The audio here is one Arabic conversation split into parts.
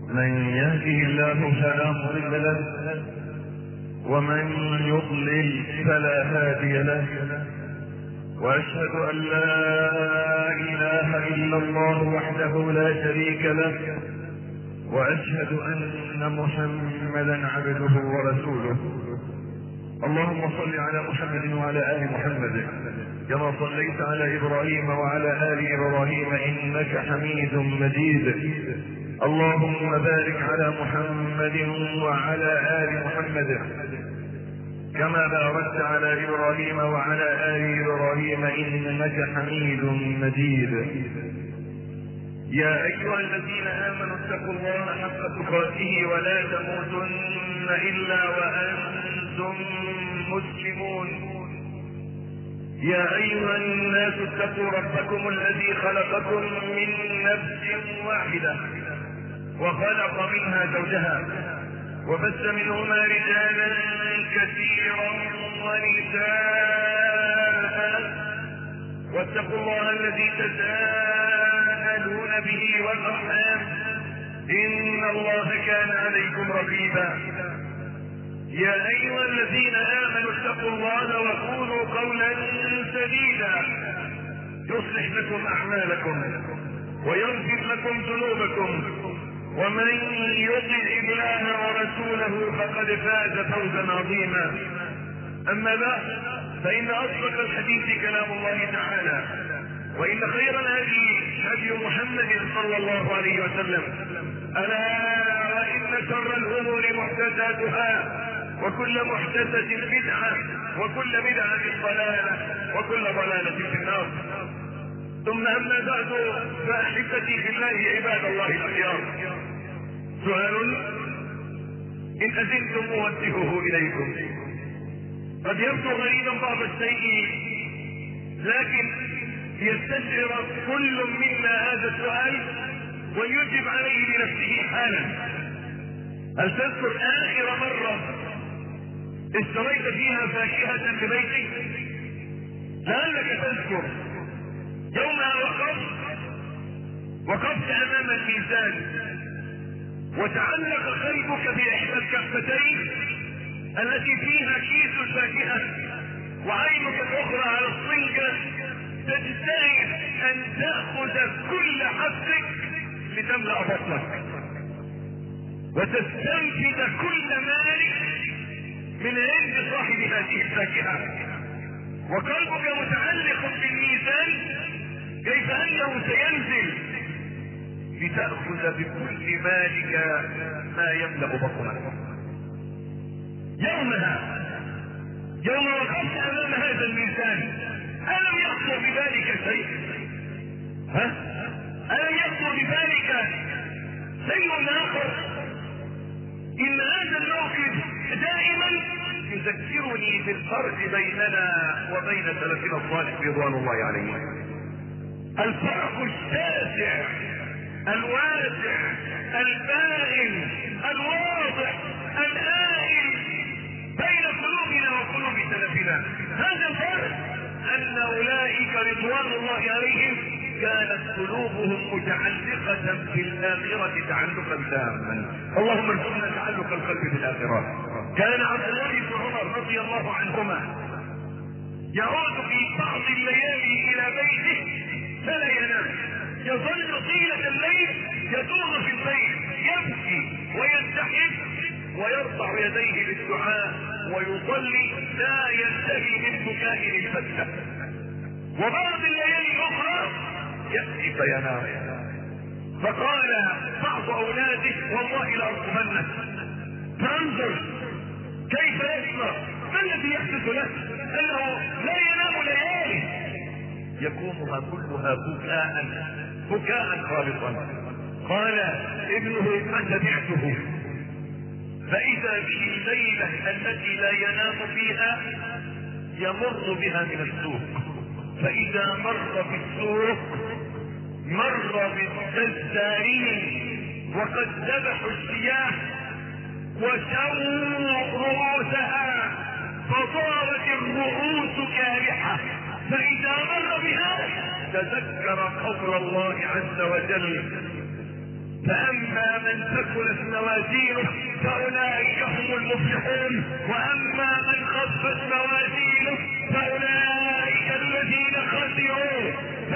من يهده الله فلا مضل له ومن يضلل فلا هادي له، واشهد ان لا اله الا الله وحده لا شريك له، واشهد ان محمدا عبده ورسوله. اللهم صل على محمد وعلى ال محمد كما صليت على ابراهيم وعلى ال ابراهيم انك حميد مجيد. اللهم بارك على محمد وعلى ال محمد كما باركت على ابراهيم وعلى ال ابراهيم انك حميد مجيد. يا ايها الذين امنوا اتقوا الله حق تقاته ولا تموتن الا وانتم مسلمون. يا ايها الناس اتقوا ربكم الذي خلقكم من نفس واحده وخلق منها زوجها وبث منهما رجالا كثيرا ونساء، واتقوا الله الذي تساءلون به والارحام ان الله كان عليكم رقيبا. يا ايها الذين امنوا اتقوا الله وقولوا قولا سديدا يصلح لكم اعمالكم ويغفر لكم ذنوبكم، ومن يطع الله ورسوله فقد فاز فوزا عظيما. اما بعد، فان اصدق الحديث كلام الله تعالى، وان خير الهدي هدي محمد صلى الله عليه وسلم. الا وان شر الامور محدثاتها وكل محدثة بدعة وكل بدعة ضلالة وكل ضلالة في النار. ثم اما بعد، فاحبتي في الله عباد الله الاخيار، سؤال ان اذنتم اوجهه اليكم. قد يبدو غريبا بعض الشيء، لكن يستشعر كل منا هذا السؤال ويجب عليه بنفسه حالا. هل تذكر اخر مرة اشتريت فيها فاكهة لبيتك؟ لعلك تذكر يومها وقفت امام الميزان وتعلق قلبك باحدى الكفتين التي فيها كيس الفاكهة، وعينك الاخرى على الصنجة تجتهد ان تأخذ كل حقك لتملأ بطنك وتستنفذ كل مالك من عند صاحب هذه الفاكهة، وقلبك متعلق بالميزان كيف انه سينزل لتأخذ بكل مالك ما يملأ بطنك. يوم وقفت امام هذا الميزان، الم يخطر ببالك شيء؟ الم يخطر ببالك شيء اخر؟ ان هذا الموقف دائما يذكرني بالفرق بيننا وبين سلفنا الصالح رضوان الله عليهم. الفرق الشاسع الواسع الباين الواضح الآئل بين قلوبنا وقلوب سلفنا. هذا الفرق ان اولئك رضوان الله عليهم كانت قلوبهم متعلقة بالآخرة تعلقا تاما. اللهم ارزقنا تعلق القلب بالآخرة. كان عبد الله بن عمر رضي الله عنهما يعود في بعض الليالي الى بيته فلا ينام، يظل طيلة الليل يدور في البيت يبكي ويستحب ويرفع يديه للدعاء ويصلي لا ينتهي من بكائه الفتة. وبعض الليالي الاخرى يأتي فينام. فقال بعض اولاده والله لأرقمنك، فانظر كيف يسمع، ما الذي يحدث له؟ انه لا ينام ليالي، يقومها كلها بكاء خالصا. قال ابنه فتبعته فاذا به الليلة التي لا ينام فيها يمر بها من السوق، فاذا مر بالسوق مر بالجزارين وقد ذبحوا الشياه وشووا رؤوسها فصارت الرؤوس كالحة، فإذا مر بها تذكر قول الله عز وجل فأما من ثقلت موازينه فأولئك هم المفلحون، وأما من خفت موازينه فأولئك الذين خسروا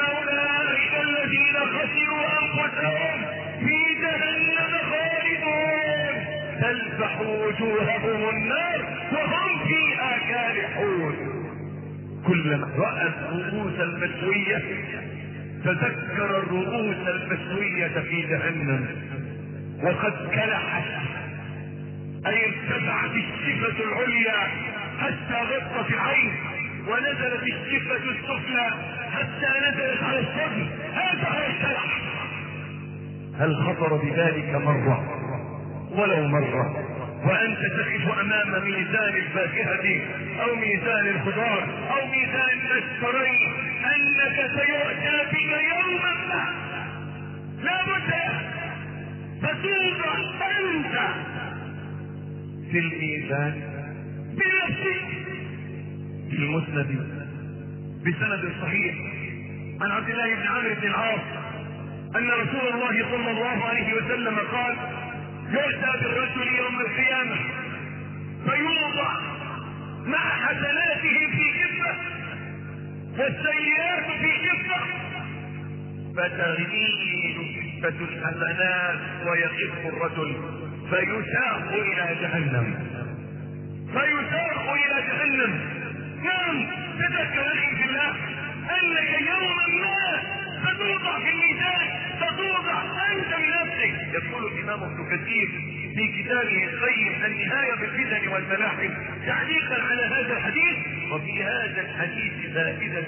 أنفسهم في جهنم خالدون تلفح وجوههم النار وهم فيها كالحون. كلما رأى الرؤوس المسوية تذكر الرؤوس المسوية في جهنم، وقد كلحت أي ارتفعت الشفة العليا حتى غطت العين، ونزلت الشفة السفلى حتى نزلت على الصدر. هذا هو الكلح. هل خطر بذلك مرة ولو مرة وأنت تقف أمام ميزان الفاكهة أو ميزان الخضار أو ميزان النشرين أنك سيؤتى بك يوما ما لا بد فتوضع أنت في الميزان بنفسك؟ في المسند بسند صحيح عن عبد الله بن عمرو بن العاص أن رسول الله صلى الله عليه وسلم قال: يؤتى بالرجل يوم القيامة فيوضع مع حسناته في كفة والسيئات في كفة، فتغيب كفة الحسنات ويقف الرجل فيساق إلى جهنم. نعم، تذكر أخي في الله أنك يوما ما ستوضع في الميزان، ستوضع أنت بنفسك. يقول الإمام ابن كثير في كتابه القيم النهاية بالفتن والملاحم تعليقا على هذا الحديث: وفي هذا الحديث فائدة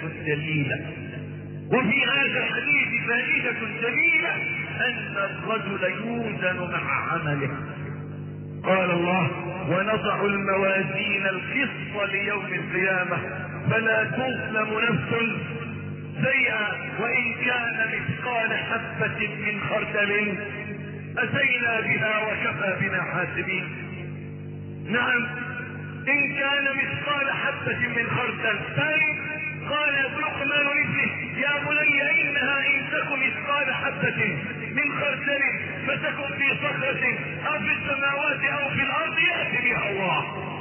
جليلة أن الرجل يوزن مع عمله. قال الله: ونضع الموازين القسط ليوم القيامة فلا تظلم نفس شيئا وإن كان مثقال حبة من خردل أتينا بها وكفى بنا حاسبين. نعم، إن كان مثقال حبة من خردل. قال لقمان لابنه: يا بني إنها إن تك مثقال حبة من خردل فتكن في صخرة أو في السماوات أو في الأرض يأتي بها الله.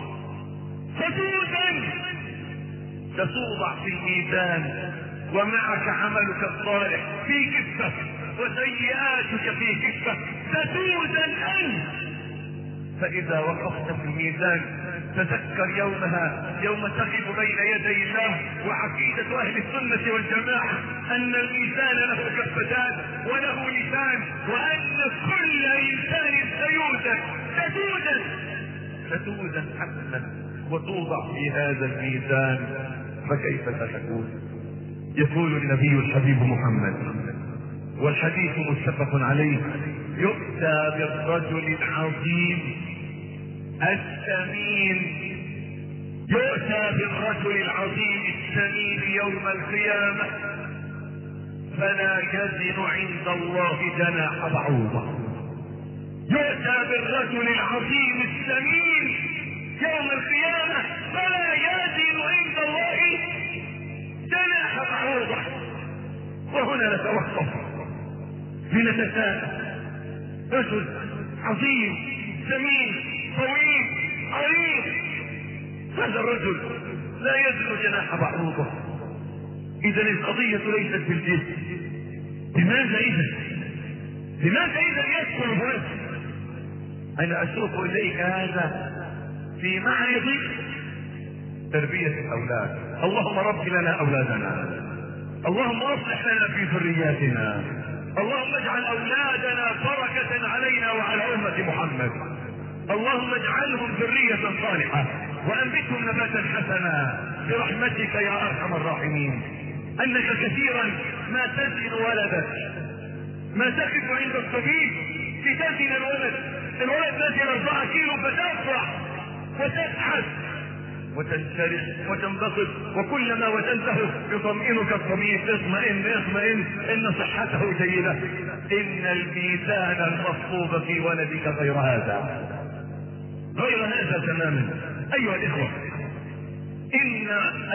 ستوضع في الميزان ومعك عملك الصالح في كفة وسيئاتك في كفة، ستوزن أنت. فإذا وقفت في الميزان تذكر يومها يوم تقف بين يدي الله. وعقيدة أهل السنة والجماعة أن الميزان له كفتان وله لسان، وأن كل إنسان ستوزن حسنا وتوضع في هذا الميزان. فكيف ستكون؟ يقول النبي الحبيب محمد والحديث متفق عليه: يؤتى بالرجل العظيم السمين يوم القيامة فلا يزن عند الله جناح بعوضة. يؤتى بالرجل العظيم السمين يوم القيامة فلا يزن عند الله جناح بعوضة. وهنا نتوقف لنتساءل: رجل عظيم سمين طويل عريض، هذا الرجل لا يزن جناح بعوضة. إذا القضية ليست بالجسم. لماذا إذا يدخل هذا؟ أنا أشوف إليك هذا في معرض تربية الأولاد. اللهم رب لنا أولادنا، اللهم اصلح لنا في ذرياتنا، اللهم اجعل أولادنا بركة علينا وعلى أمة محمد، اللهم اجعلهم ذرية صالحة وأنبتهم نباتا حسنا برحمتك يا أرحم الراحمين. أنك كثيرا ما تزن ولدك، ما تقف عند الطبيب لتزن الولد نزل 4 كيلو فتفرح وتبحث وتنشرح وتنبسط، وكلما وزنته يطمئنك الطبيب: اطمئن ان صحته جيدة. ان الميزان المصلوب في ولدك غير هذا تماما. ايها الاخوة، ان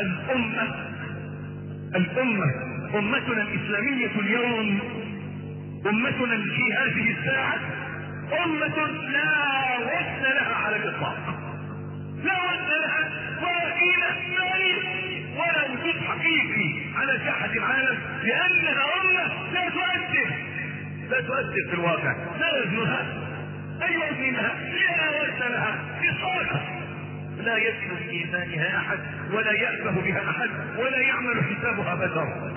امتنا الاسلامية اليوم أمتنا في هذه الساعة أمة لا وزن لها على الإطلاق، لا وزن لها ولا قيمة مالية ولا وجود حقيقي على ساحة العالم، لأنها أمة لا تؤثر في الواقع، لا وزنها أي وزن لها، لا وزن لها إطلاقا، لا يدخل في إيمانها أحد ولا يأبه بها أحد ولا يعمل حسابها بشر.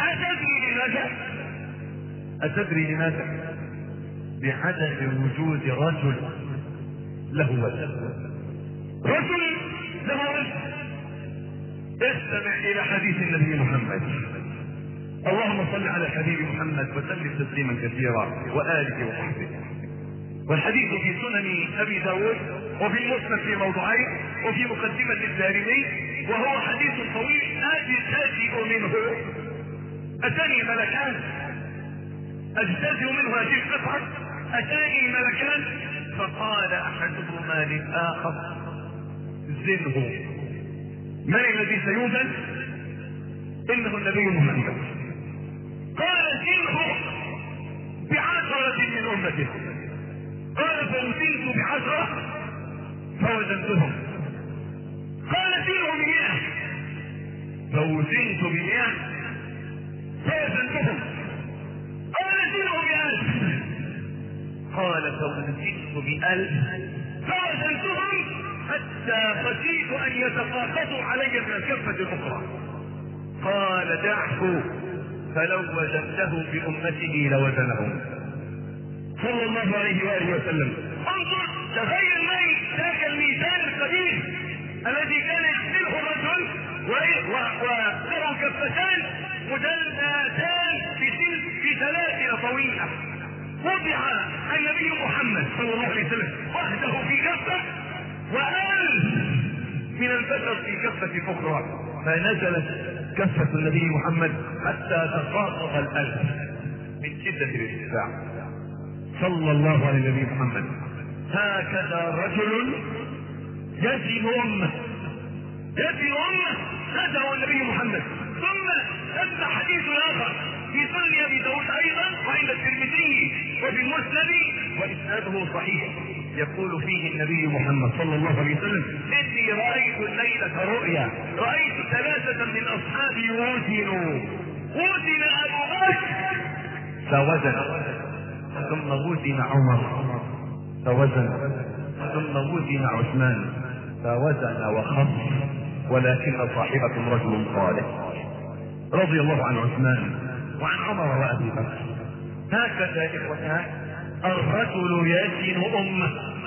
أتدري لماذا؟ بعدم وجود رجل له وزن، رجل له وزن. استمع إلى حديث النبي محمد، اللهم صل على الحبيب محمد وسلم تسليما كثيرا وآله وصحبه. والحديث في سنن أبي داود وفي المسند في موضوعين وفي مقدمة الدارمي، وهو حديث طويل أجتزئ منه، أتاني ملكان أجتزئ منه هذه القطعة، أتاني ملكان فقال أحدهما للآخر زنه. من الذي سيوزن؟ إنه النبي محمد. قال زنه ب10 من أمته. قال فوزنت ب10 فوزنتهم. قال زنه ب100 فوزنت ب100 فوزنتهم. قال زنه ب1000 قال فوزنت ب1000 فوزنتهم، حتى خشيت ان يتساقطوا علي من الكفة الاخرى. قال دعه فلو وزنته بامته لوزنهم صلى الله عليه واله وسلم. انظر، تخيل معي ذاك الميزان القديم الذي كان يحمله الرجل وله كفتان مدلتان في سلاسل طويله، وضع النبي محمد صلى الله عليه وسلم وحده في كفه و1000 من البشر في كفه اخرى، فنزلت كفه النبي محمد حتى تساقط 1000 من شده الارتفاع صلى الله على النبي محمد. هكذا رجل يزن أمة، هذا هو النبي محمد. ثم أما حديث آخر في سنن أبي داود أيضا وعند الترمذي وفي المسند وإسناده صحيح، يقول فيه النبي محمد صلى الله عليه وسلم: إني رأيت الليلة رؤيا، رأيت 3 من أصحابي وزن أبو بكر فوزن، ثم وزن عمر فوزن، ثم وزن عثمان فوزن وخف، ولكن صاحبكم رجل صالح. رضي الله عن عثمان وعن عمر وابي بكر. هكذا اخوتنا الرجل يزن امه،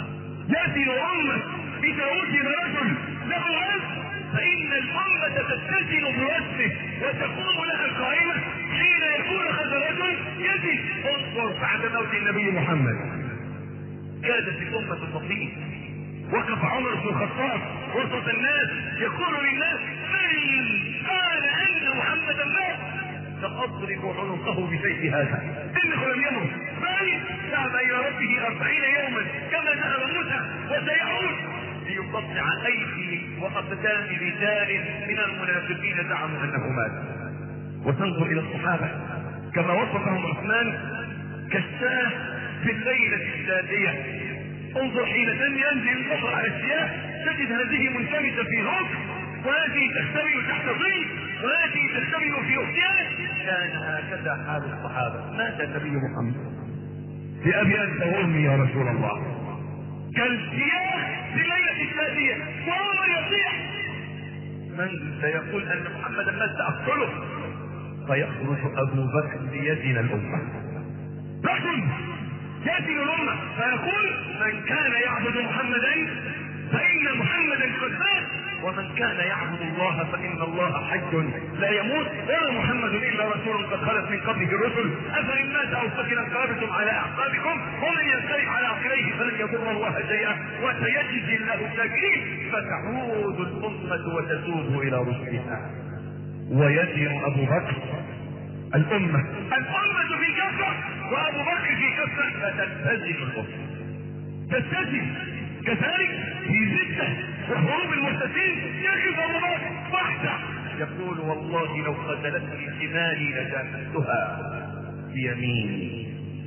اذا وزن رجل له وزن فان الامه تتزن بوزنه وتقوم لها قائمه حين يكون هذا الرجل يزن. انظر بعد موت النبي محمد كادت الامه تطير، وقف عمر بن الخطاب وسط الناس يقول للناس: من قال ان محمدا مات ساضرب عنقه بسيف هذا، انه لم يمت، بل ذهب الى ربه 40 يوما كما ذهب موسى، وسيعود ليقطع ايدي واقدام رجال من المنافقين زعموا انه مات. وتنظر الى الصحابه كما وصفهم عثمان كالشاه في الليله الشاديه. انظر حين ينزل البصر على الثياب تجد هذه منكمشة في ركن، وهذه تحتمل تحت ظل، وهذه تحتمل في اختيار. كان هكذا حال الصحابة. مات النبي محمد بأبي أنت وأمي يا رسول الله، كالثياب في الليلة الشادية وهو يصيح: من سيقول أن محمدا مات سأقتله؟ فيخرج أبو بكر ليزن الأمة، رجل يأتي الأمة فيقول: من كان يعبد محمدا فإن محمدا قد مات، ومن كان يعبد الله فإن الله حي لا يموت، ولا محمد إلا رسول قد خلت من قبله الرسل، أفإن مات أو قتل انقلبتم على أعقابكم، ومن ينقلب على عقبيه فلن يضر الله شيئا وسيجزي الله الشاكرين. فتعود الأمة وتتوب إلى رشدها. ويزن أبو بكر الأمة في كفة وأبو بكر في كفة، فتتزن الأمة، تتزن. كذلك في زدة وحروب المرتدين يقف أبو بكر وحده يقول: والله لو قتلتني حماري لجاهدتها بيميني.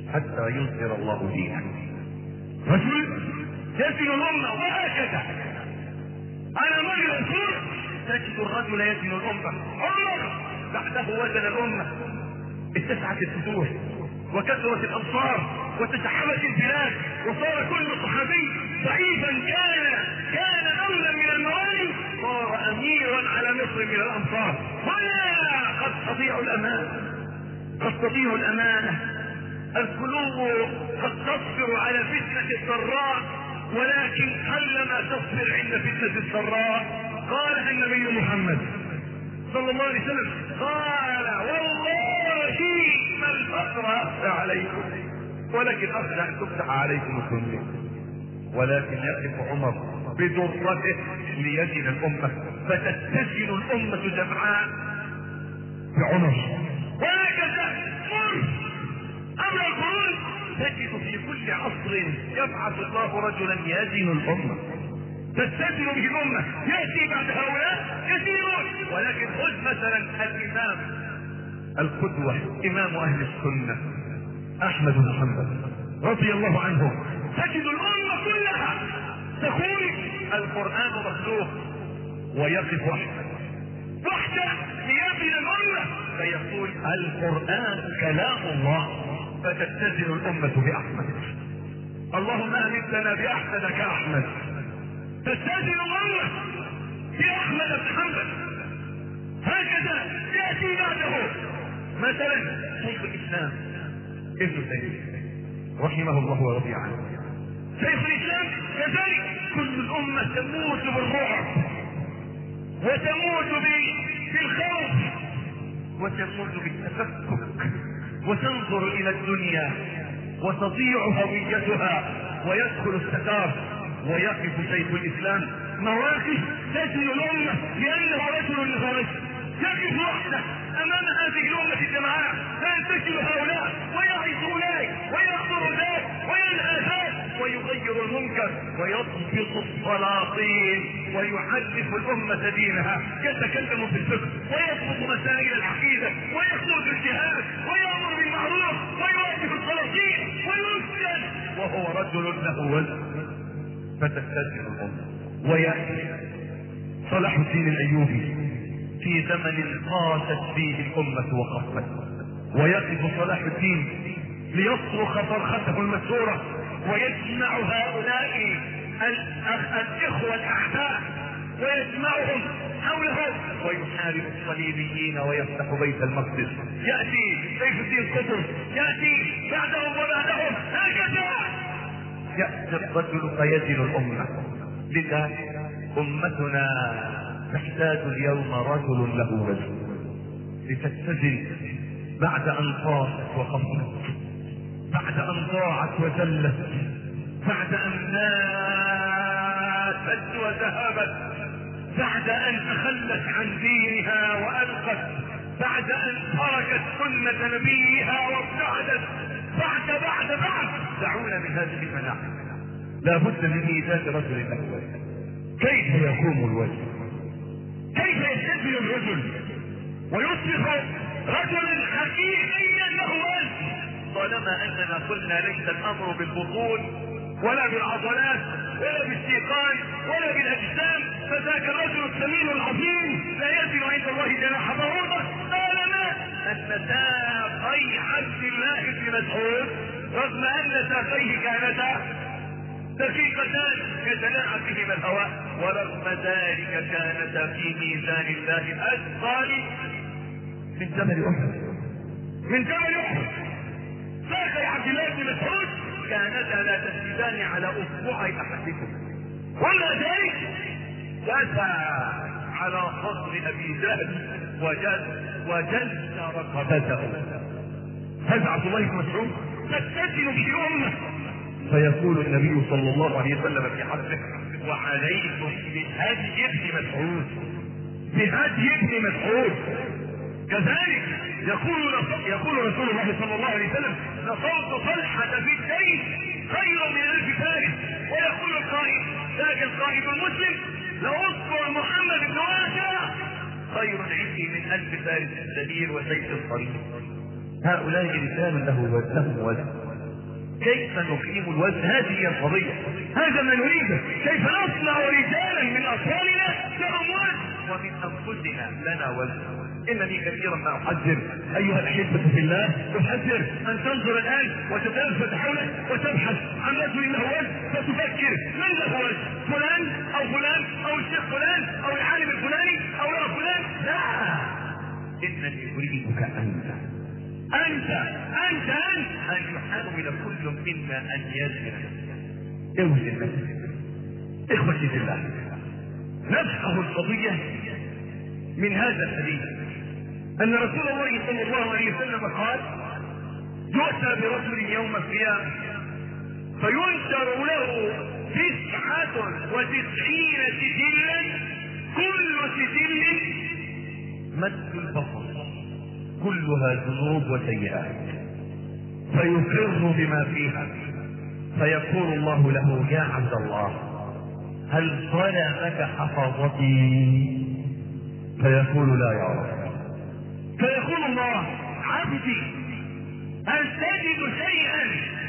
حتى يظهر الله دينه. رجل يزن الامه وهكذا على مر العصور تجد الرجل يزن الامه. عمر بعده وزن الامه، اتسعت الفتوح وكثرت الامصار وتسحبت البلاد وصار كل صحابي ضعيفا كان دولا من الموالي صار اميرا على مصر من الامصار. هنا قد تضيع الامانه، القلوب قد تصبر على فتنه الضراء ولكن قلما تصبر عند فتنه السراء. قالها النبي محمد صلى الله عليه وسلم، قال والله ما الفقر اخشى عليكم ولكن اخشى ان تفتح عليكم الدنيا. ولكن يقف عمر بدرته ليزن الامه فتتزن الامه جمعاء بعمر. وهكذا امر القرون تجد في كل عصر يبعث الله رجلا يزن الامه تتزن به الامه، ياتي بعد هؤلاء كثيرون. ولكن خذ مثلا الامام القدوه امام اهل السنه احمد بن حنبل رضي الله عنه، تجد الامه كلها تقول القران مخلوق ويقف وحده ليبني الامه فيقول القران كلام الله فتتزن الامه باحمد. اللهم امتنا باحمد كاحمد. تستاذن الامه باحمد بن حنبل. هكذا ياتي بعده مثلا شيخ الاسلام ابن تيميه رحمه الله ورضي عنه. شيخ الاسلام كذلك كل الامه تموت بالرعب وتموت بالخوف وتموت بالتفكك وتنظر الى الدنيا وتضيع هويتها ويدخل الستار. ويقف شيخ الاسلام مواقف تزن الامه لانه رجل لفرج، يقف وحده امام هذه الامه الجماعه فينتشر هؤلاء ويعز اولئك ويحضر ذاك وينهى ذاك ويغير المنكر ويضبط السلاطين ويعرف الامه دينها، يتكلم في الفقه ويضبط مسائل العقيده ويخرج الجهاد ويامر بالمعروف ويواجه السلاطين ويسجن وهو رجل له وزن فتستجر الامه. وياتي صلاح الدين الايوبي في زمن قاست فيه الامه وخفت، ويقف صلاح الدين ليصرخ صرخته المسوره ويجمع هؤلاء الاخوه الاحباب ويجمعهم حوله ويحارب الصليبيين ويفتح بيت المقدس. ياتي سيف الدين قطز ياتي بعدهم وبعدهم هكذا يأتي الرجل فيزن الأمة. لذا أمتنا تحتاج اليوم رجل له وزن لتتزن بعد أن طاست وخفت، بعد أن ضاعت وزلت، بعد أن ماتت وذهبت، بعد أن تخلت عن دينها وألقت، بعد أن تركت سنة نبيها وابتعدت، بعد دعونا من هذه المناحة. لا بد من ايجاد رجل الاول. كيف يقوم الوجه؟ كيف يستبدل الرجل ويصبح رجلا حقيقيا له وجه؟ طالما اننا قلنا ليس الامر بالبطون ولا بالعضلات ولا بالسيقان ولا بالاجسام، فذاك الرجل السمين العظيم لا يزن عند الله جناح بعوضه. طالما ان ساقي عبد الله بن مسعود رغم ان ساقيه كانتا دقيقتان كتلاعبهما الهواء ورغم ذلك كانتا في ميزان الله اثقل من جبل احد. ساقي عبد الله بن مسعود كانتا لا تسجدان على اصبعي احدكم، ولا ذلك داسا على صدر ابي جهل وجلس رقبته. هذا عبد الله بن مسعود تتزن به الامه. فيقول النبي صلى الله عليه وسلم في حقه وعليكم بهدي ابن مسعود. كذلك يقول رسول الله صلى الله عليه وسلم نصرت طلحه في الجيش خير من 1000 فارس. ويقول القائد ذاك القائد المسلم لاذكر محمد بن واسع خير عندي من 1000 فارس السبيل وسيف الطريق. هؤلاء رجال له وزن كيف نقيم الوزن؟ هذه هي القضية، هذا ما نريده. كيف نصنع رجالا من أطفالنا لهم وزن ومن أنفسنا لنا وزن. إنني كثيرا ما أحذر أيها الأحبة في الله، أحذر أن تنظر الآن وتتلفت حولك وتبحث عن رجل له وزن فتفكر من له وزن، فلان أو فلان أو الشيخ فلان أو العالم الفلاني أو يا فلان. لا، إنني أريدك أنت أن يحاول كل منا أن يوزن نفسه. إخوتي في الله، نفهم القضية من هذا الحديث أن رسول الله صلى الله عليه وسلم قال: يؤتى برجل يوم القيامة فينشر له 99 سجلا، كل سجل مد البصر، كلها ذنوب وسيئات، فيقر بما فيها، فيقول الله له: يا عبد الله، هل ظلمك حفظتي؟ فيقول: لا يا رب. فيقول الله: عبدي، هل تجد شيئا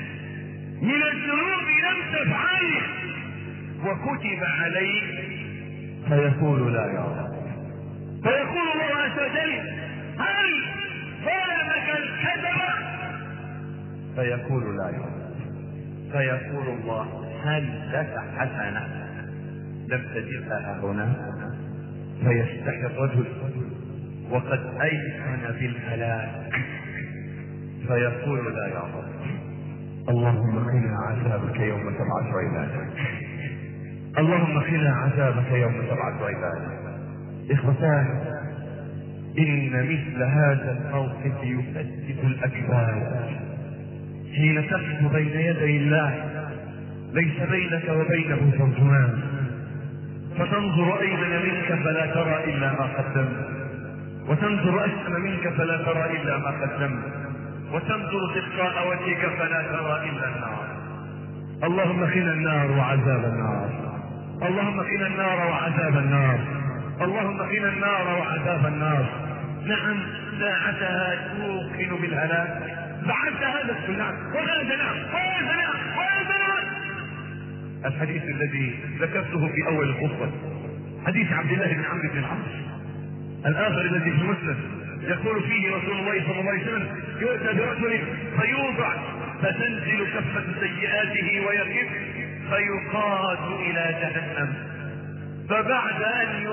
من الذنوب لم تفعله وكتب عليك؟ فيقول: لا يا رب. فيقول الله عز وجل: هل ظلمك الكذب؟ فيقول: لا يا رب. فيقول الله: هل لك حسنة لم تجدها هنا؟ فيستحي الرجل وقد أيقن بالهلاك، فيقول: لا يا رب. اللهم قنا عذابك يوم تبعث عبادك، اللهم قنا عذابك يوم تبعث عبادك. إخوتان، إن مثل هذا الموقف يفتت الأكباد. حين تقف بين يدي الله ليس بينك وبينه ترجمان، فتنظر أيمن منك فلا ترى إلا ما قدمت، وتنظر أشأم منك فلا ترى إلا ما قدمت، وتنظر تلقاء وجهك فلا ترى إلا النار. اللهم قنا النار وعذاب النار، اللهم قنا النار وعذاب النار، اللهم قنا النار وعذاب النار. نعم، ساعتها توقن بالهلاك. فعلت هذا نعم، وهذا نعم، وهذا نعم، وهذا نعم. الحديث الذي ذكرته في أول الخطبة حديث عبد الله بن عمرو بن العاص، الآخر الذي في مسلم، يقول فيه رسول الله صلى الله عليه وسلم: يؤتى برجل فيوضع فتنزل كفة سيئاته ويقف فيقاد إلى جهنم، فبعد أن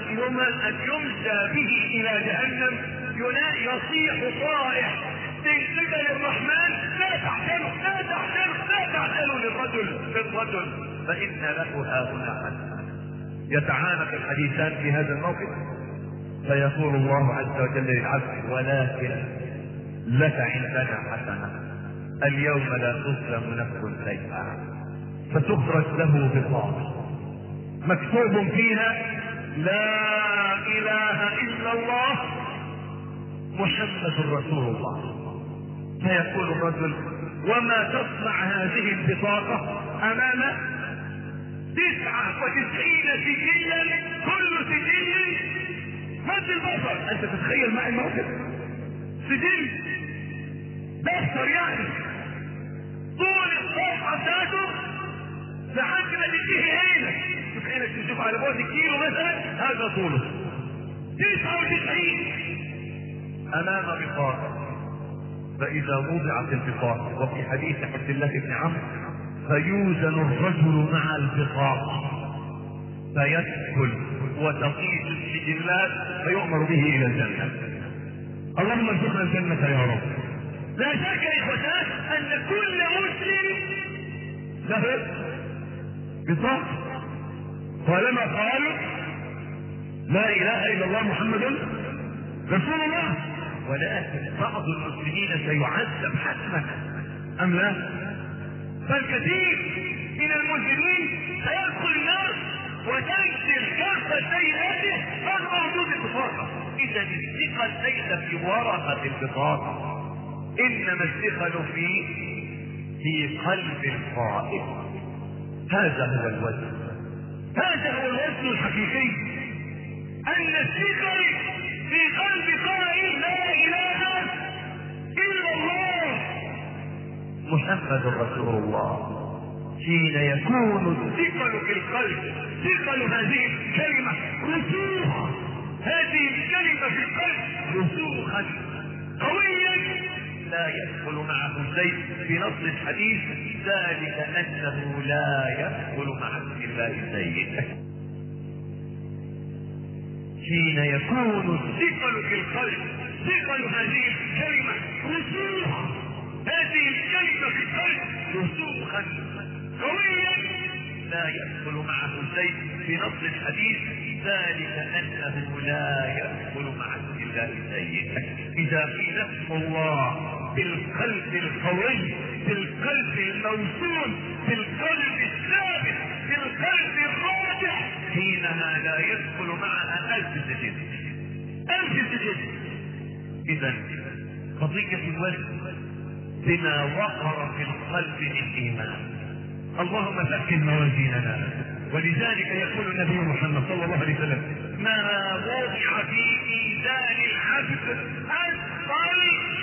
يمشى به إلى جهنم يصيح صائح من قبل الرحمن: لا تحزنوا، لا تحزنوا، لا تحزنوا للرجل فإن له هاهنا حسنة. يتعانق الحديثان في هذا الموقف، فيقول الله عز وجل للعبد: ولكن لك عندنا حسنة، اليوم لا تظلم نفس شيئا. فتخرج له بطاقة مكتوب فيها: لا إله إلا الله محمد رسول الله. فيقول الرجل: وما تصنع هذه البطاقة أمام 99 سجلا، كل سجل مد البصر؟ أنت تتخيل معي الموقف؟ سجل دفتر يعني طول الصفحة بتاعته لحد ما تنتهي هنا، عينك تشوف على بعد كيلو مثلا، هذا طوله 99 امام بطاقة. فاذا وضعت البطاقة، وفي حديث عبد الله بن عمرو: فيوزن الرجل مع البطاقة فيدخل وتقيس السجلات فيؤمر به الى الجنة. اللهم ارزقنا الجنة يا رب. لا شك يا اخوتان ان كل مسلم له بطاقة، طالما قالوا لا اله الا الله محمد رسول الله. ولكن بعض المسلمين سيعذب حتما ام لا؟ فالكثير من المسلمين سيدخل النار وتنزل كافة سيئاته رغم وجود البطاقة. اذا الثقل ليس في ورقة البطاقة، انما الثقل في قلب القائل. هذا هو الوزن، هذا هو الوزن الحقيقي، ان الثقل في قلب قائل لا اله الا الله محمد رسول الله. حين يكون الثقل في القلب، ثقل هذه الكلمة رسوخ، هذه الكلمة في القلب رسوخا قويا لا يدخل معه شيء. بنص الحديث ذلك انه لا يدخل مع اسم الله شيء. حين يكون الثقل في القلب، ثقل هذه الكلمة رسوخ، هذه الكلمة في القلب رسوخا قويا لا يدخل معه شيء. بنص الحديث ذلك انه لا يدخل مع اسم الله شيء. اذا قيل اسم الله بالقلب القوي، بالقلب الموزون، بالقلب الثابت، بالقلب الراجح، حينها لا يدخل معها ألف سجن، ألف سجن. اذا قضية الوزن بما وقر في القلب من ايمان. اللهم ثقل موازيننا. ولذلك يقول النبي محمد صلى الله عليه وسلم ما وضع في ميزان العبد اثقل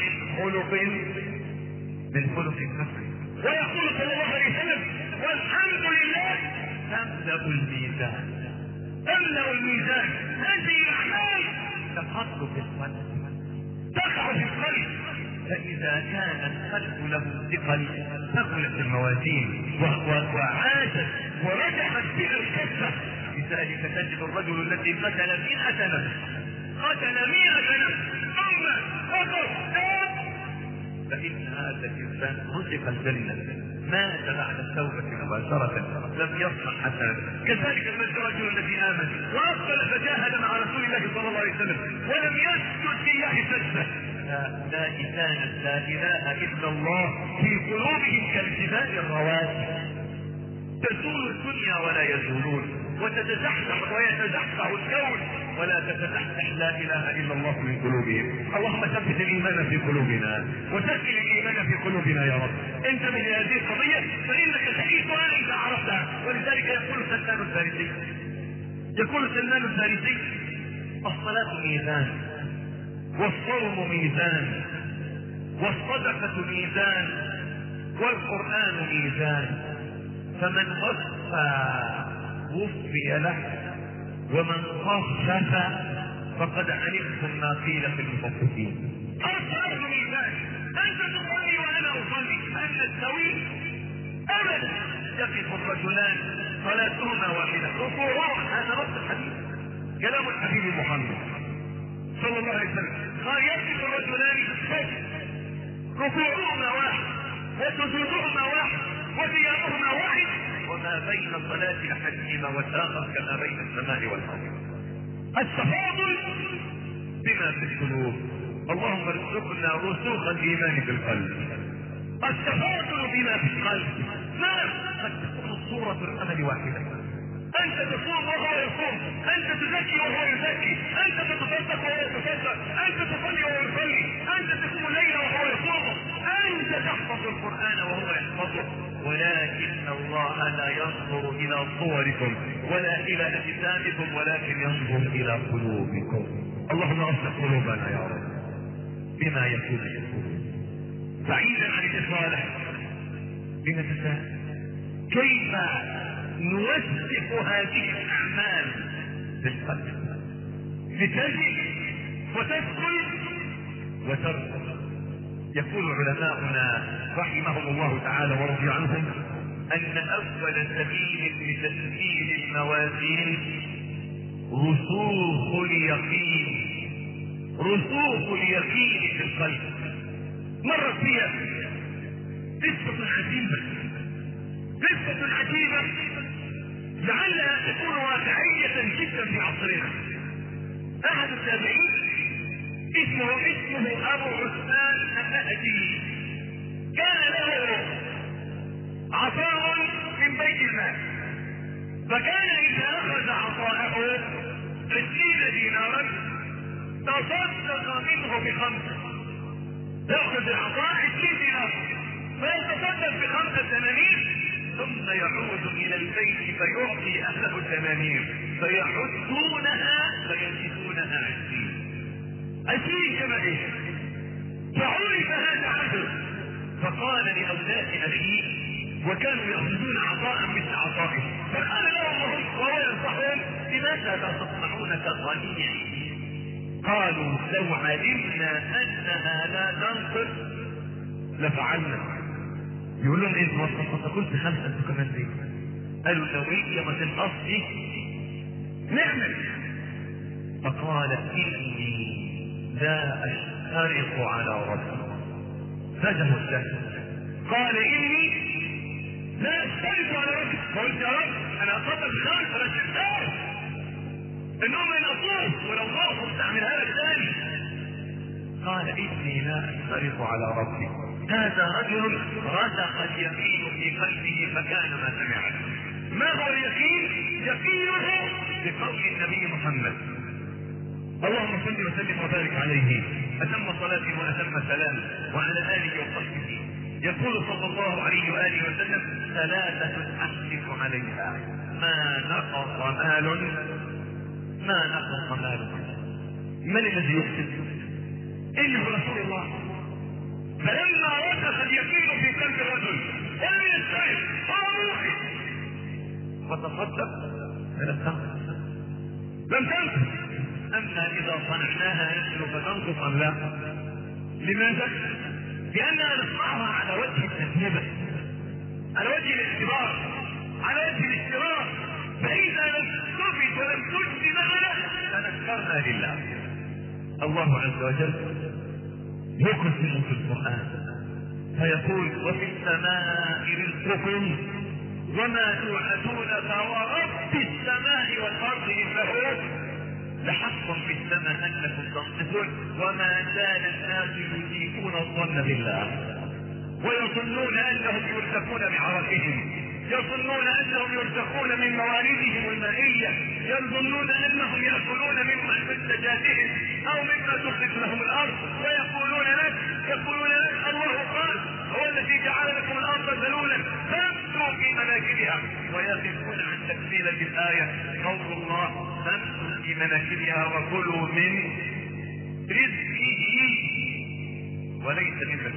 من خلق النفس. ويقول صلى الله عليه وسلم والحمد لله تملأ الميزان، تملأ الميزان. هذه الاعمال تخط في القلب، تقع في القلب. فإذا كان القلب له ثقل ثقلت الموازين وعاشت ورجحت بها الكفة. لذلك تجد الرجل الذي قتل 100 نفس، قتل 100 نفس ثم فقط، فإن هذا الإنسان رزق الجنة، مات بعد التوبة مباشرة، لم يصنع حسنا. كذلك الرجل الذي آمن وأقبل فجاهد مع رسول الله صلى الله عليه وسلم ولم يسجد لله سجدة. هؤلاء كانت لا إله إلا الله في قلوبهم كالجبال الرواسي، تزول الدنيا ولا يزولون، وتتزحزح ويتزحزح الكون ولا تتزحزح لا اله الا الله في قلوبهم. اللهم ثبت الايمان في قلوبنا وسكن الايمان في قلوبنا يا رب. انت من هذه القضيه فانك تعيشها اذا عرفتها. ولذلك يقول سلمان الفارسي، يقول سلمان الفارسي الصلاه ميزان، والصوم ميزان، والصدقه ميزان، والقران ميزان. فمن وفي له، ومن خفف فقد علمتم ما قيل في المخففين. الصلاة ميزان، انت تصلي وانا اصلي، ان السوي ابدا. يقف الرجلان صلاتهما واحده، ركوعهما، هذا نص الحديث كلام الحبيب محمد صلى الله عليه وسلم قال يقف الرجلان في السجد ركوعهما واحد وسجودهما واحد وقيامهما واحد، وما بين صلاة احدهما والآخر كما بين السماء والأرض. التفاضل بما في القلوب. اللهم ارزقنا رسوخ الإيمان في القلب. التفاضل بما في القلب. نعم، قد تكون الصورة العمل واحدة، انت تصوم وهو يصوم، انت تزكي وهو يزكي، انت تتصدق وهو يتصدق، انت تصلي وهو يصلي، انت تقوم الليل وهو يصوم، انت تحفظ القرآن وهو يحفظه. ولكن الله لا ينظر الى صوركم ولا الى اجسامكم، ولكن ينظر الى قلوبكم. اللهم اصلح قلوبنا يا رب بما يكون بعيدا عن الصالح. لنتساءل كيف نوثق هذه الاعمال بالقلب لتجد وتدخل وترقى. يقول علماؤنا رحمهم الله تعالى ورضي عنهم ان اول سبيل لتسهيل الموازين رسوخ اليقين، رسوخ اليقين في القلب. مرت فيها قصة عجيبة، قصة عجيبة لعلها تكون واقعية جدا في عصرنا. احد التابعين اسمه ابو عثمان النهدي، كان له عطاء من بيت المال، فكان اذا اخذ عطاءه 20 دينارا تصدق منه ب5. ياخذ العطاء 20 دينار فيتصدق ب5 دنانير، ثم يعود الى البيت فيعطي اهله 80 فيحدونها فيجدونها 20 كما ايه. فعرف هذا عدل فقال لأولاد أخيه وكانوا يأخذون عطاء مثل عطائه، فقال لهم وهو ينصحهم: لماذا لا تصنعون كصنيعي؟ قالوا: لو علمنا أنها لا تنقص لفعلنا. يقول لهم: إيه ما قلت 5 أنتوا كمان ليه؟ قالوا: لو هي ما تنقصش نعمل. فقال: إني لا أشترط على ربي. فجموا الشهد. قال: إني لا أشترط على ربي. قلت: يا رب أنا أقدر 5 بس الثالث إنهم ينقصوه، ولو نقصوا استعملها لك ثاني. قال: إني لا أشترط على ربي. هذا رجل رسخ اليقين في قلبه فكان ما سمعه. ما هو اليقين؟ يقينه بقول النبي محمد. اللهم صل وسلم وبارك عليه أتم صلاته وأتم سلامه وعلى آله وصحبه. يقول صلى الله عليه وآله وسلم: 3 أحلف عليها ما نقص مال. من الذي يحسن؟ إنه رسول الله. فلما رسخ اليقين في قلب الرجل ولم يستعد هو موحد فتصدق لم تنقص. أما إذا صنعناها نحن فتنقص أم لا؟ لماذا؟ لأننا نصنعها على وجه التجربة، على وجه الاختبار، على وجه الاشتراك. فإذا لم تثبت ولم تجد معنا تنكرنا لله. الله عز وجل يقسم في القرآن فيقول: وفي السماء رزقكم وما توعدون فورب السماء والأرض إنه لحق في السماء أنكم تنطقون. وما زال الناس يسيئون الظن بالله ويظنون أنهم يرزقون بعرقهم، يظنون أنهم يرزقون من مواردهم المائية، يظنون أنهم يأكلون من منتجاتهم أو مما تخرج لهم الأرض، ويقولون لك الله قال: هو الذي جعل لكم الأرض ذلولا فامشوا في مناكبها. ويقفون عن تفسير الآية قول الله: فامشوا في مناكبها وكلوا من رزقه وليس من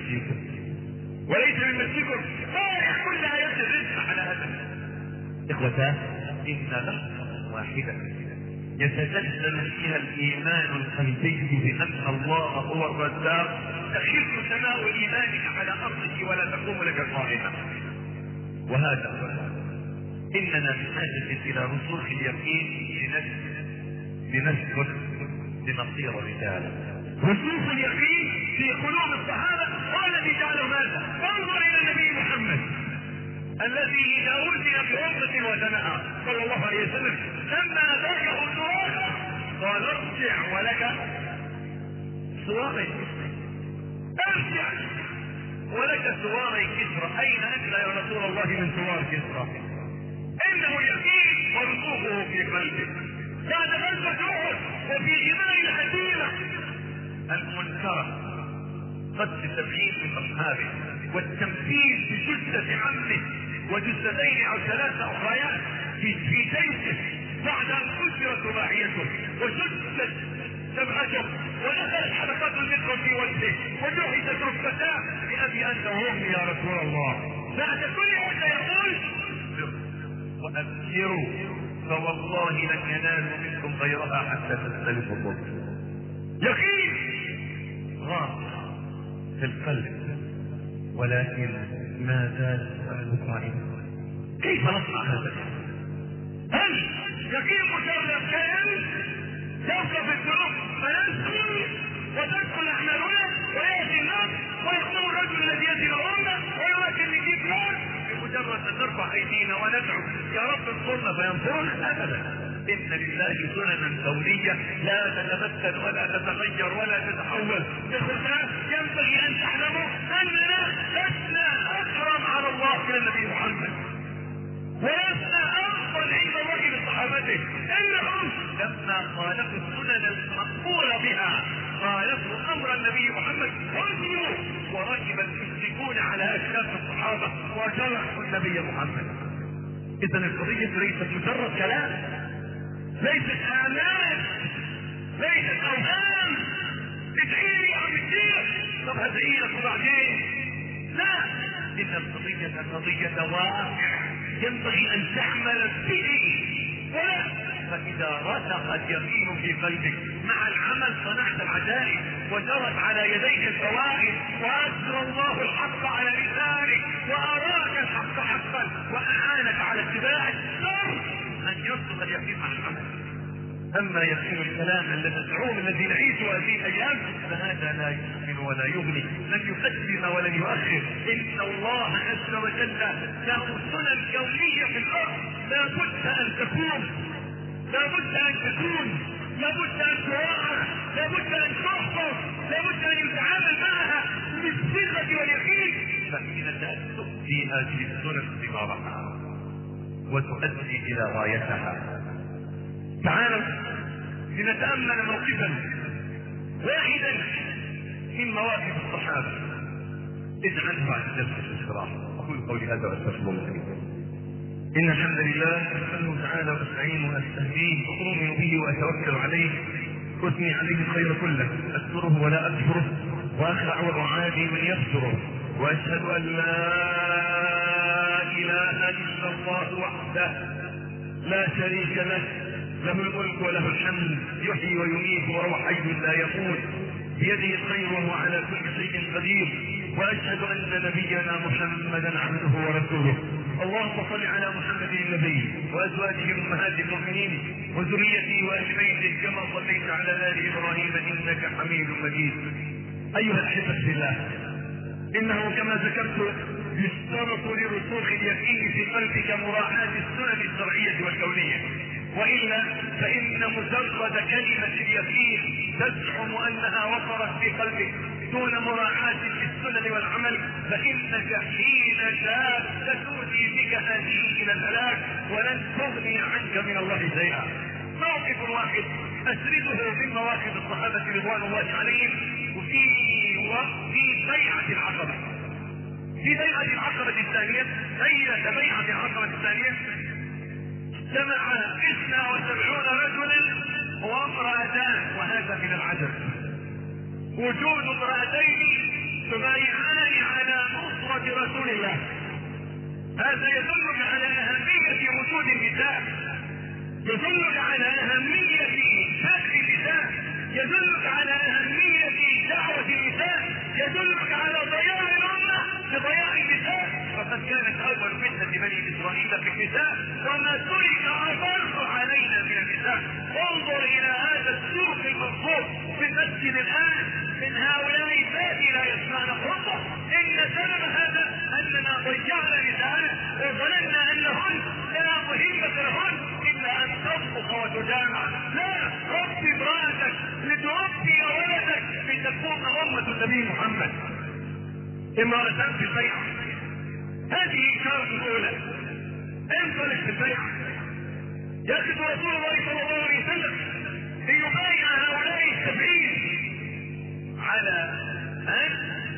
مسيكم. طارح كل آيات الرزق على هذا. إخوتان، إن لحظة واحدة يتجلل فيها الإيمان القلبي بأن الله هو الرزاق تخف سماء إيمانك على أرضك ولا تقوم لك قائمة. وهذا هو إننا بحاجة إلى رسوخ اليقين لنسكت لنصير رجالا. رسوخ اليقين في قلوب الصحابة هو الذي جعله ماذا؟ انظر إلى النبي محمد الذي إذا أوتي بأمة وزنها صلى الله عليه وسلم لما ذاكه سراقه قال: ارجع ولك سواري، ارجع ولك سواري كسرى. أين أنت يا رسول الله من سوار كسرى؟ إنه يقين ورسوخه في قلبه بعد غزوة أحد وفي جبال الهزيمة المنكرة قتل 70 من أصحابه والتمثيل بجثة عمه وجثتين أو 3 أخريات في جيشه بعد أن كسرت رباعيته وشدت سبعته ونزلت حلقات المثل في وجهه وجهزت ركبتاه بأبي أنت وأمي يا رسول الله. بعد كل هذا يقول: وأبشروا فوالله لن ينالوا منكم غيرها حتى تختلفوا الظلم. يقين غاص في القلب، ولكن ما زال السؤال قائما: كيف نصنع هذا؟ هل يقين مجرد كائن يوقف الظروف فيسكن وتدخل اعمالنا وياتي الناس ويقوم الرجل الذي ياتي الامه ويمكن يجيب نار بمجرد ان نرفع ايدينا وندعو يا رب انصرنا فينصرنا؟ ابدا. ان لله سننا كونيه لا تتبدل ولا تتغير ولا تتحول. اخوتنا، ينبغي ان تعلموا اننا لسنا اكرم على الله من النبي محمد ولسنا افضل عند الله من صحابته. انهم لما خالفوا السنن المأمور بها خالفوا امر النبي محمد وانزلوا وركب المشركون على اكتاف الصحابه وجرحوا النبي محمد. اذا القضيه ليست مجرد كلام، ليست آمال، ليست أوهام. ادعي لي يا عم الشيخ، طب هدعي لك وبعدين لا، إن القضية قضية واقع ينبغي أن تعمل به، ولا فإذا رسخ اليقين في قلبك مع العمل صنعت العجائب وجرت على يديك الفوائد، وأجرى الله الحق على لسانك وأراك الحق حقا وأعانك على اتباعه. أن يرسخ اليقين مع العمل. أما يقين الكلام الذي تدعوه الذي نعيشه هذه الأيام فهذا لا يؤمن ولا يغني، لن يقدم ولن يؤخر. إن الله عز وجل له سنن كونية في الأرض لابد أن تكون، لابد أن تكون، لابد أن تراعى، لابد أن تحفظ، لابد أن يتعامل معها بالثقة واليقين. فإنك تؤتي هذه السنن ثمارها وتؤدي إلى غايتها. تعالوا لنتأمل موقفا واحدا من مواقف الصحابة. اجعل بعد جلسة الاستراحة. أقول قولي هذا وأستغفر الله لي. إن الحمد لله أحمده تعالى وأستعينه وأستهديه وأؤمن به وأتوكل عليه وأثني عليه الخير كله، أذكره ولا أكفره وأخلع وأعادي من يستره، وأشهد أن لا إله إلا الله وحده لا شريك له، له الملك وله الحمد، يحيي ويميت وهو حي لا يموت، بيده الخير وهو على كل شيء قدير. واشهد ان نبينا محمدا عبده ورسوله. اللهم صل على محمد النبي وازواجه امهات المؤمنين وذريته واهل بيته كما صليت على ال ابراهيم انك حميد مجيد. ايها الاحبه في الله، انه كما ذكرت يشترط لرسوخ اليقين في قلبك مراعاة السنن الشرعية والكونية، وإلا فإن مجرد كلمة اليقين تزعم أنها وصلت في قلبك دون مراعاة للسنن والعمل، فإنك حين ستؤتي بك هذه إلى الهلاك ولن تغني عنك من الله شيئا. موقف واحد أسرده من مواقف الصحابة رضوان الله عليهم في بيعة العقبة. في بيعة العقبة الثانية، ليلة بيعة العقبة الثانية، جمع 72 رجلا وامرأتان، وهذا من العجب وجود امرأتين تبايعان على نصرة رسول الله. هذا يدلك على أهمية وجود النساء، يدلك على أهمية شأن النساء، يدلك على أهمية دعوة النساء، يدلك على ضياع الأمة بضياع النساء. فقد كانت أول فتنة بني إسرائيل في النساء، وما ترك أضر علينا من النساء. انظر إلى هذا السوق المنصوب في المسجد الآن من هؤلاء الذين لا يسمعن خطبة. إن سبب هذا أننا ضيعنا نساءنا وظننا أنهن لا مهمة لهن إلا أن تطبخ وتجامع. لا، رب امرأتك لتربي ولدك لتكون أمة النبي محمد. امرأتان في البيعة، هذه الإشارة الأولى. انطلق في البيعة، يأخذ رسول الله صلى الله عليه وسلم ليبايع هؤلاء 70 على أن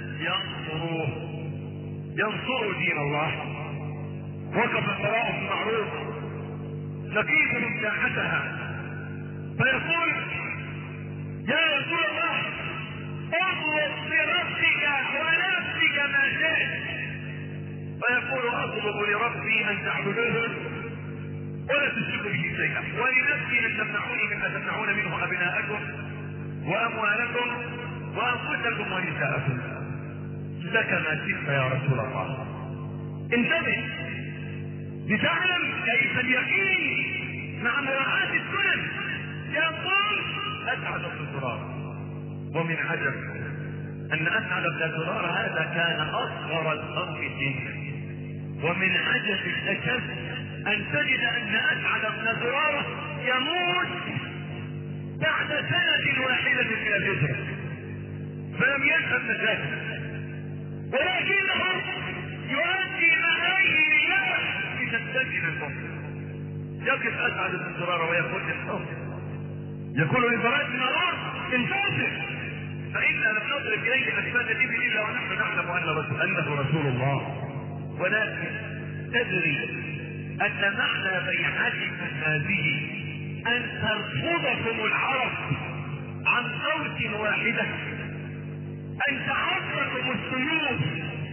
ينصروا دين الله. وقف القراء المعروف لقيت من ساحتها فيقول: يا رسول الله اطلب لربك ونفسك ما شئت. فيقول: اطلب لربي ان تعبدوه ولا تشركوا به شيئا، ولنفسي ان تمنعوني مما تمنعون منه ابناءكم واموالكم وانفسكم ونساءكم. لك ما شئت يا رسول الله. انتبه لتعلم كيف اليقين مع مراعاة السنن. يقول اسعد بن زرارة، ومن عجب ان اسعد بن زرارة هذا كان اصغر الخلق سنا، ومن عجب الاشد ان تجد ان اسعد بن زرارة يموت بعد سنة واحدة من الهجرة، فلم يشهد مشاهد، ولكنه يؤدي معيه لله لتستجد الكفر. يقف اسعد بن زرارة ويقول للحب، يقول لزرارة بن زرارة: انتصر، فإنا لم نضرب إليه أسباب الإبل إلا ونحن نعلم أنه رسول الله. ولكن تدري أن معنى بيعتكم هذه أن ترفضكم العرب عن صوت واحدة، أن تعرضكم السيوف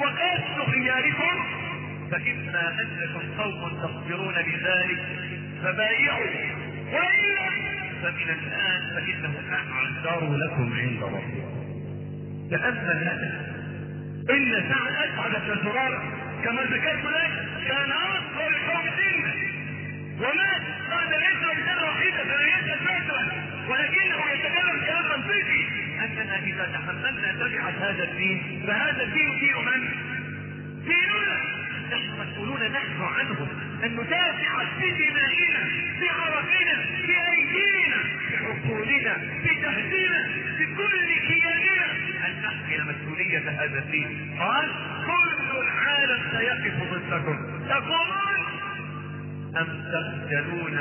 وقاس خياركم، فإما أنكم قوم تصبرون لذلك فبايعوا، وإلا فمن الآن فإنه أعذر لكم عند ربكم. تأمل هذا. إن سعد أسعد بن زرارة كما ذكرت لك كان أصغر القوم سنا، ومات بعد الهجرة بسنة واحدة فليس فترة، ولكنه يتكلم كلام منطقي أننا إذا تحملنا تبعة هذا الدين فهذا الدين دين من؟ ديننا. نحن مسؤولون نحن عنه، أن ندافع بدمائنا بعرقنا بأيدينا بعقولنا بجهدنا بكل كياننا أن نحمل مسؤولية هذا الدين. قال كل العالم سيقف ضدكم، تقومون أم تخجلون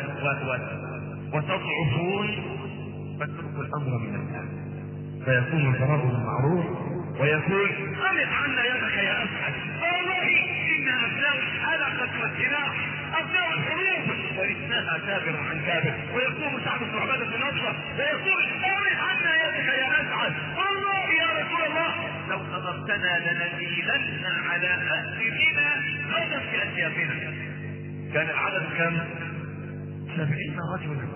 وتضعفون فاتركوا الأمر من الناس فيكون الفراغ بالمعروف ويقول أمت عنا يدك يا أسعد، والله إن أبناء الحلقة والسلاح أبناء الحروب ورثناها كابر عن كابر. ويقوم سعد بن عبادة بن نصر ويقول أمت عنا يدك يا أسعد، والله يا رسول الله لو أمرتنا لنزيلن على أهلنا غدا في أثيابنا. كان العدد كم؟ 70 رجلا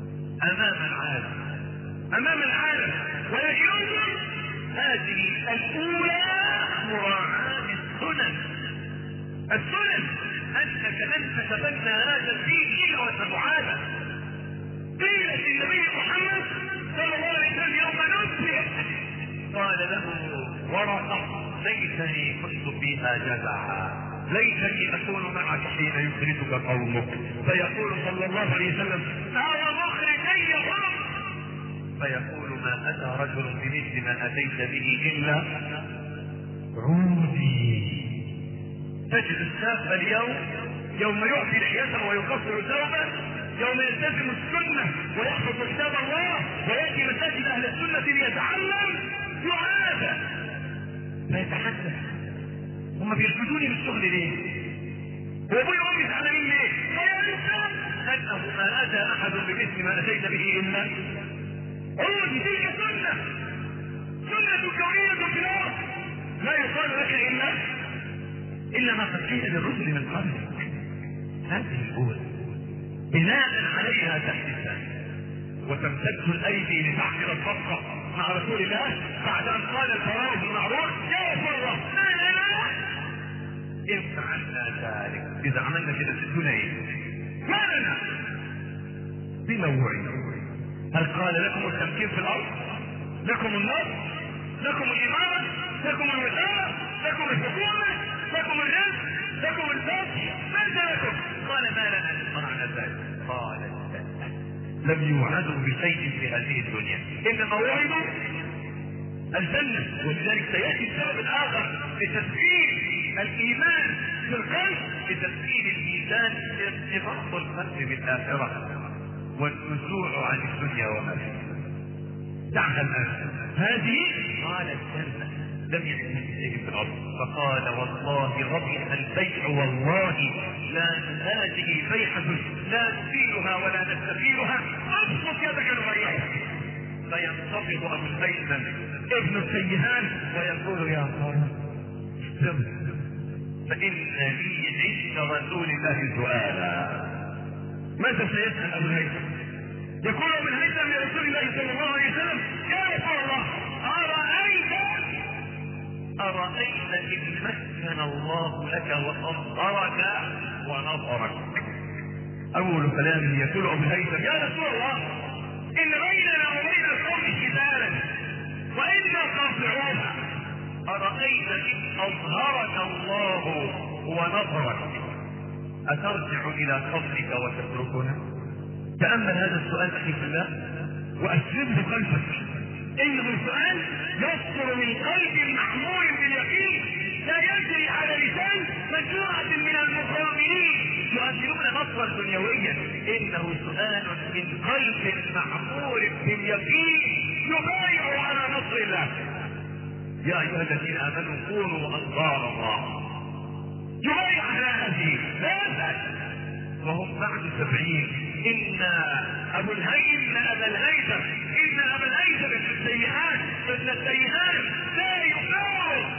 أمام العالم. ولكن هذه الأولى مراعاة السنن أنك لن تتبنى هذا الدين إلا وتبعاده. قيل للنبي محمد صلى الله عليه وسلم يوم نبه قال له ورقة ليتني كنت فيها جزعا، ليتني أكون معك حين يخرجك قومك. فيقول صلى الله عليه وسلم أو مخرجي قوم، فيقول ما أتى رجل بمثل ما أتيت به إلا عودي. تجد الشاب اليوم يوم يعطي لحيته ويقصر ثوبه، يوم يلتزم السنة ويحفظ كتاب الله ويأتي مساجد أهل السنة ليتعلم يعاد فيتحدث هم بيرفضوني بالشغل ليه؟ وابوي وامي زعلانين ليه؟ فيعرف انه ما اتى احد بمثل ما اتيت به الا عود. تلك سنه كونيه في الارض لا يقال لك الا ما قد قيل للرسل من قبلك. هذه الاولى بناء عليها تحدث وتمتد الايدي لتحقيق الصفقه مع رسول الله بعد ان قال الفراغ بالمعروف يا رسول الله إن فعلنا ذلك، إذا عملنا كده تدونا إيه؟ ما لنا بموعد. هل قال لكم التمكين في الأرض؟ لكم النصر؟ لكم الإمامة؟ لكم الوزارة؟ لكم الحكومة؟ لكم الرزق؟ لكم الفتح؟ ماذا لكم؟ قال ما لنا إن صنعنا ذلك. قال لم يوعدوا بشيء في هذه الدنيا إنما وعدوا الجنة. ولذلك سيأتي السبب الآخر لتسخير الإيمان في القلب بتسخير الميزان ارتباط القلب بالآخرة والنزوع عن الدنيا وما فيها. دعها الآن هذه قال الجنة لم يكن شيء في الأرض. فقال والله ربح البيع، والله لا هذه بيعة لا نسيلها ولا نستفيلها، أبسط يدك نبيعها. فينتفض أبو الهيثم ابن السيهان ويقول يا ترى فإن لي عند رسول الله سؤالا. ماذا سيسأل أبو الهيثم؟ يقول أبو الهيثم لرسول الله صلى الله عليه وسلم يا رسول الله أرأيت إن مكن الله لك وأنصرك ونصرك. أول كلام يقول أبو الهيثم يا رسول الله إن بيننا وبين القوم قتالا وإنا قاطعون، أرأيت إن أظهرك الله ونصرك أترجع إلى قبرك وتتركنا؟ تأمل هذا السؤال أخي في الله وأسلمه قلبك. إنه سؤال يصدر من قلب محمول باليقين لا يجري على لسان مجموعة من المقاومين يؤثرون نصرا دنيويا. إنه سؤال من قلب محمول باليقين يبايع على نصر الله. يا أيها الذين آمنوا كونوا أنصار الله، يبايع على هذه لا بأس. وهم بعد 70. إن أبا الهيثم ابن السيهان لا يفارق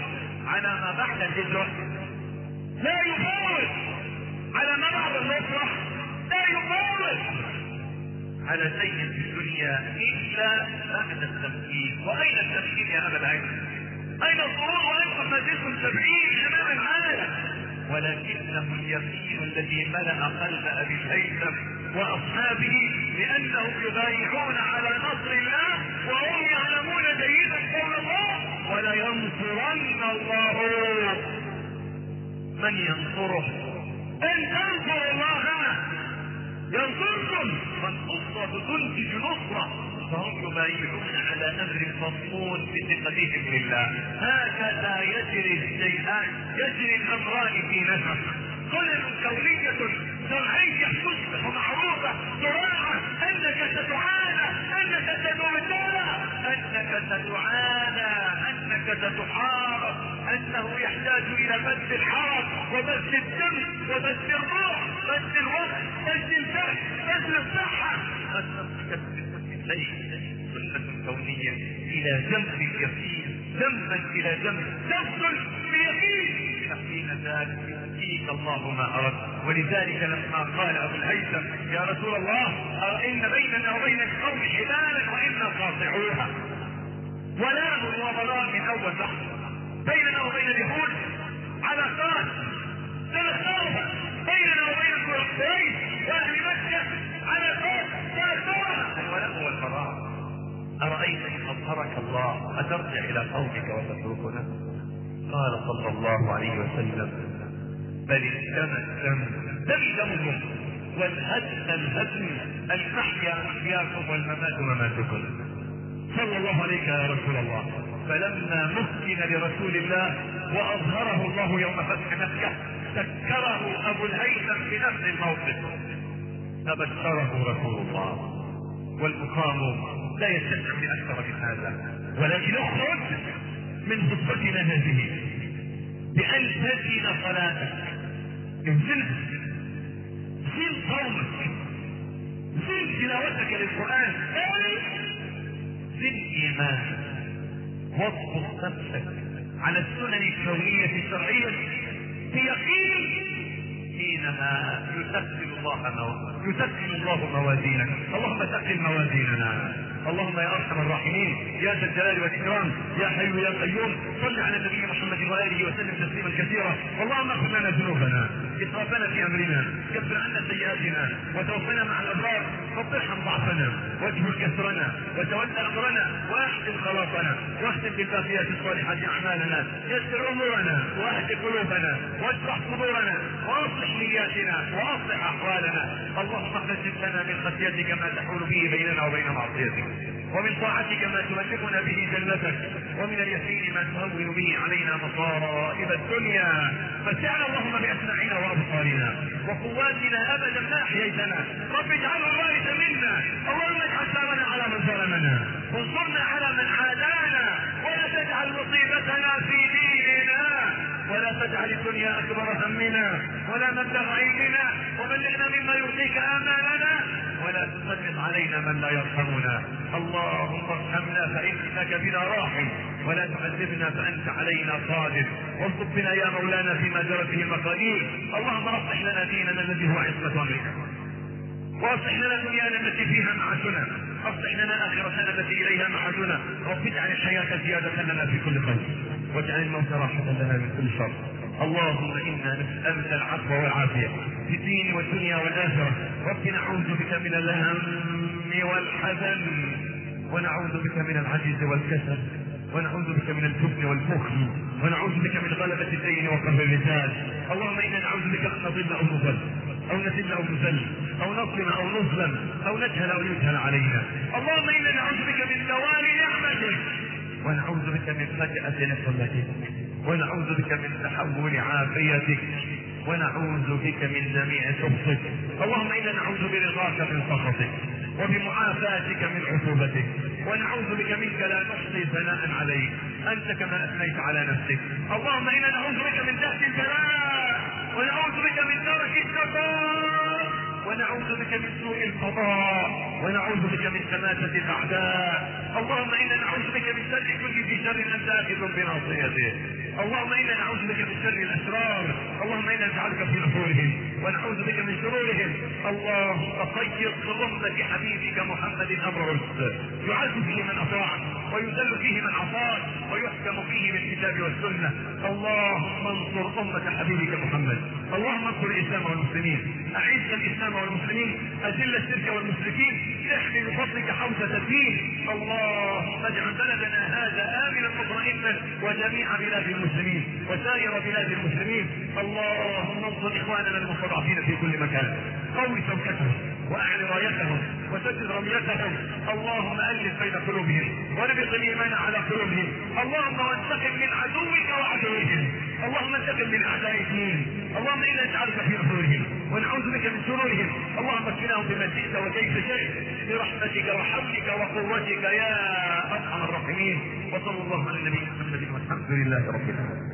على ما بعد الهجرة لا يفوت على ما بعد النصرة، لا يفوت على شيء في الدنيا إلا بعد التمكين. وأين التمكين يا أبا العلم؟ أين الظهور وأنتم ما زلتم 70 أمام العالم؟ ولكنه اليقين الذي ملأ قلب أبي الهيثم وأصحابه لأنهم يبايعون على نصر الله وهم يعلمون جيدا قول الله ولينصرن الله من ينصره. إن تنصروا الله ينصركم، فالنصرة تنتج نصرة. فهم يبايعون على امر مضمون بثقتهم لله. هكذا يجري الشيئان، يجري الامران في نفس. سنن كونية شرعية تصبح معروفة تراعى انك ستعانى، انك ستبتلى، انك ستعانى، انك ستحارب، انه يحتاج الى بذل الحرب وبذل الدم وبذل الروح، بذل الوقت، بذل الفهم، بذل الصحة. سنة كونية إلى جنب اليقين، جنبا إلى جنب، تفصل بيقين حين ذلك يؤتيك الله ما أردت. ولذلك لما قال أبو الهيثم يا رسول الله إن بيننا وبينك قوم حبالا وإنا قاطعوها، ولام وبراء من أول لحظة. بيننا وبين اليهود علاقات سنختارها، بيننا وبين قريش وأهل مكة علاقات سنختارها، الولاء والبراء. أرأيت إن أظهرك الله أترجع إلى قومك وتتركنا؟ قال صلى الله عليه وسلم بل الدم الدم، دم دمكم، والهدم الهدم، المحيا محياكم والممات مماتكم. صلى الله عليك يا رسول الله. فلما مكن لرسول الله وأظهره الله يوم فتح مكة سكره أبو الهيثم في نفس الموقف، فبشره رسول الله. والمقام لا يستمع بأكثر من هذا، ولكن اخرج من خطبتنا هذه بأن تزن صلاتك، انزلها، زن صومك، زن تلاوتك للقرآن، زن إيمانك، واضبط نفسك على السنن الكونية الشرعية بيقين حينما يثقل الله موازينك. اللهم ثقل موازيننا، اللهم يا ارحم الراحمين يا ذا الجلال والاكرام يا حي يا قيوم، صل على النبي محمد واله وسلم تسليما كثيرا. اللهم اغفر لنا ذنوبنا، اسرافنا في امرنا، كفر عنا سيئاتنا، وتوفنا مع الابرار، وارحم ضعفنا، واجبر كسرنا، وتولى امرنا، واحسن خلاصنا، واختم بالباقيات الصالحات اعمالنا، يسر امورنا، واهد قلوبنا، واشرح صدورنا، واصلح نياتنا، واصلح احوالنا. اللهم اقسم لنا من خشيتك ما تحول به بيننا وبين معصيتك، ومن طاعتك ما تبلغنا به جنتك، ومن اليقين ما تهون به علينا مصائب الدنيا. متعنا اللهم باسماعنا وابصارنا وقواتنا ابدا ما احييتنا، رب اجعله الوارث منا، اللهم اجعل ثارنا على من ظلمنا، وانصرنا على من عادانا، ولا تجعل مصيبتنا في ديننا، ولا تجعل الدنيا اكبر همنا ولا مبلغ علمنا، وبلغنا مما يرضيك امالنا، ولا تسلط علينا من لا يرحمنا. اللهم ارحمنا فانك بنا راحم، ولا تعذبنا فانت علينا قادر، وارزق بنا يا مولانا فيما جرت به المقادير. اللهم اصلح لنا ديننا الذي هو عصمة امرك، واصلح لنا دنيانا التي فيها معاشنا، اصلح لنا اخرتنا التي اليها معادنا، رب اجعل الحياة زيادة لنا في كل خير، واجعل الموت راحة لنا من كل شر. اللهم انا نسألك العفو والعافية في الدين والدنيا والآخرة. رب نعوذ بك من الهم والحزن، ونعوذ بك من العجز والكسل، ونعوذ بك من الجبن والبخل، ونعوذ بك من غلبة الدين وقهر الرجال. اللهم انا نعوذ بك ان نضل او نضل، او نذل او نذل، او نظلم او نظلم، او نجهل او يجهل علينا. اللهم انا نعوذ بك من زوال نعمتك، ونعوذ بك من فجأة نقمتك، ونعوذ بك من تحول عافيتك، ونعوذ بك من جميع سخطك. اللهم انا نعوذ برضاك من سخطك، وبمعافاتك من عقوبتك، ونعوذ بك منك لا نحصي ثناء عليك انت كما اثنيت على نفسك. اللهم انا نعوذ بك من دهس البلاء، ونعوذ بك من درك الشقاء، ونعوذ بك من سوء القضاء، ونعوذ بك من شماتة الاعداء. اللهم انا نعوذ بك من شر كل ذي شر انت اخذ بناصيته. اللهم انا نعوذ بك من شر الاشرار، اللهم انا نجعلك في نحورهم ونعوذ بك من شرورهم. اللهم قيض بأمة حبيبك محمد امر رشد، يعز فيه من اطاعك ويذل فيه من عصاك ويحكم فيه بالكتاب والسنه. اللهم انصر امه حبيبك محمد، اللهم انصر الاسلام والمسلمين، اعز الاسلام والمسلمين، اذل الشرك والمشركين، احمي بفضلك حوزه الدين. اللهم اجعل بلدنا هذا امنا مطمئنا وجميع بلاد المسلمين وسائر بلاد المسلمين. اللهم انصر اخواننا المستضعفين في كل مكان، قوي شوكتهم واعل رايتهم وسدد رميتهم. اللهم الف بين قلوبهم وربط الايمان على قلوبهم. اللهم وانتقم من عدوك وعدوهم، اللهم انتقم من اعداء الدين. اللهم انا نجعلك في نحورهم ونعوذ بك من شرورهم. اللهم اكفناهم بما شئت وكيف شئت برحمتك وحولك وقوتك يا ارحم الراحمين. وصلى الله على النبي محمد والحمد لله رب العالمين.